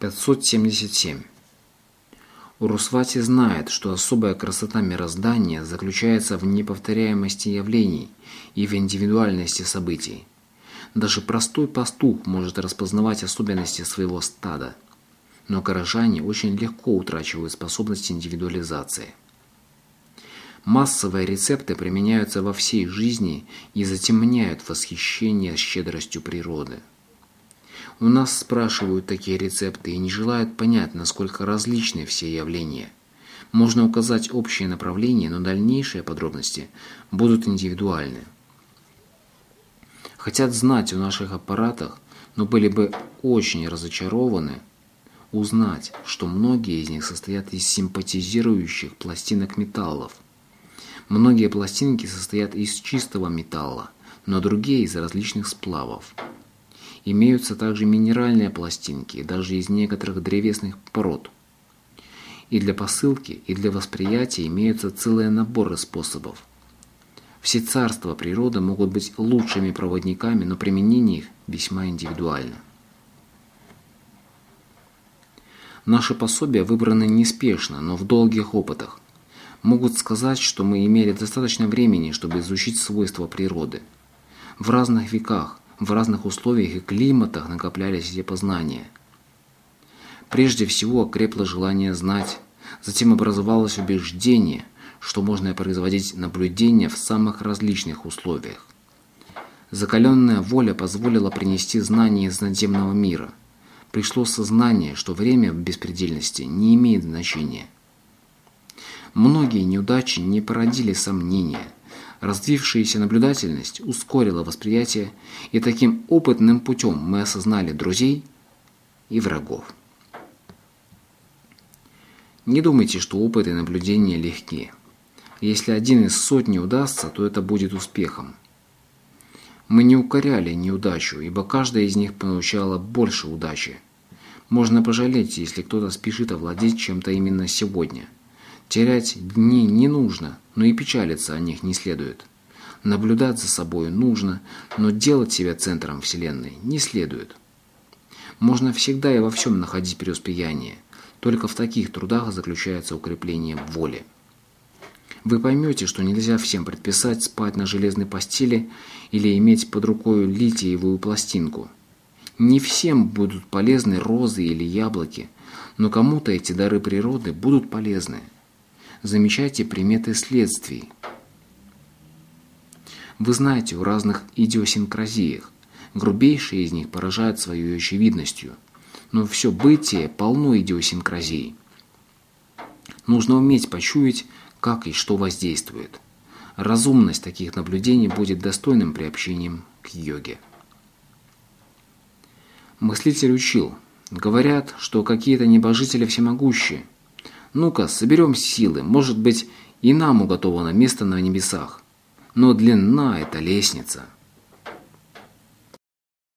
577. Урусвати знает, что особая красота мироздания заключается в неповторяемости явлений и в индивидуальности событий. Даже простой пастух может распознавать особенности своего стада, но горожане очень легко утрачивают способность индивидуализации. Массовые рецепты применяются во всей жизни и затемняют восхищение щедростью природы. У нас спрашивают такие рецепты и не желают понять, насколько различны все явления. Можно указать общие направления, но дальнейшие подробности будут индивидуальны. Хотят знать о наших аппаратах, но были бы очень разочарованы узнать, что многие из них состоят из симпатизирующих пластинок металлов. Многие пластинки состоят из чистого металла, но другие из различных сплавов. Имеются также минеральные пластинки, даже из некоторых древесных пород. И для посылки, и для восприятия имеются целые наборы способов. Все царства природы могут быть лучшими проводниками, но применение их весьма индивидуально. Наши пособия выбраны неспешно, но в долгих опытах. Могут сказать, что мы имели достаточно времени, чтобы изучить свойства природы. В разных веках, в разных условиях и климатах накоплялись эти познания. Прежде всего окрепло желание знать, затем образовалось убеждение, что можно производить наблюдения в самых различных условиях. Закаленная воля позволила принести знания из надземного мира. Пришло сознание, что время в беспредельности не имеет значения. Многие неудачи не породили сомнения. Развившаяся наблюдательность ускорила восприятие, и таким опытным путем мы осознали друзей и врагов. Не думайте, что опыт и наблюдения легки. Если один из сотни удастся, то это будет успехом. Мы не укоряли неудачу, ибо каждая из них получала больше удачи. Можно пожалеть, если кто-то спешит овладеть чем-то именно сегодня. Терять дни не нужно, но и печалиться о них не следует. Наблюдать за собой нужно, но делать себя центром Вселенной не следует. Можно всегда и во всем находить преуспеяние. Только в таких трудах заключается укрепление воли. Вы поймете, что нельзя всем предписать спать на железной постели или иметь под рукой литиевую пластинку. Не всем будут полезны розы или яблоки, но кому-то эти дары природы будут полезны. Замечайте приметы следствий. Вы знаете о разных идиосинкразиях. Грубейшие из них поражают своей очевидностью. Но все бытие полно идиосинкразий. Нужно уметь почуять, как и что воздействует. Разумность таких наблюдений будет достойным приобщением к йоге. Мыслитель учил. Говорят, что какие-то небожители всемогущие. Ну-ка, соберем силы, может быть, и нам уготовано место на небесах. Но длинна эта лестница.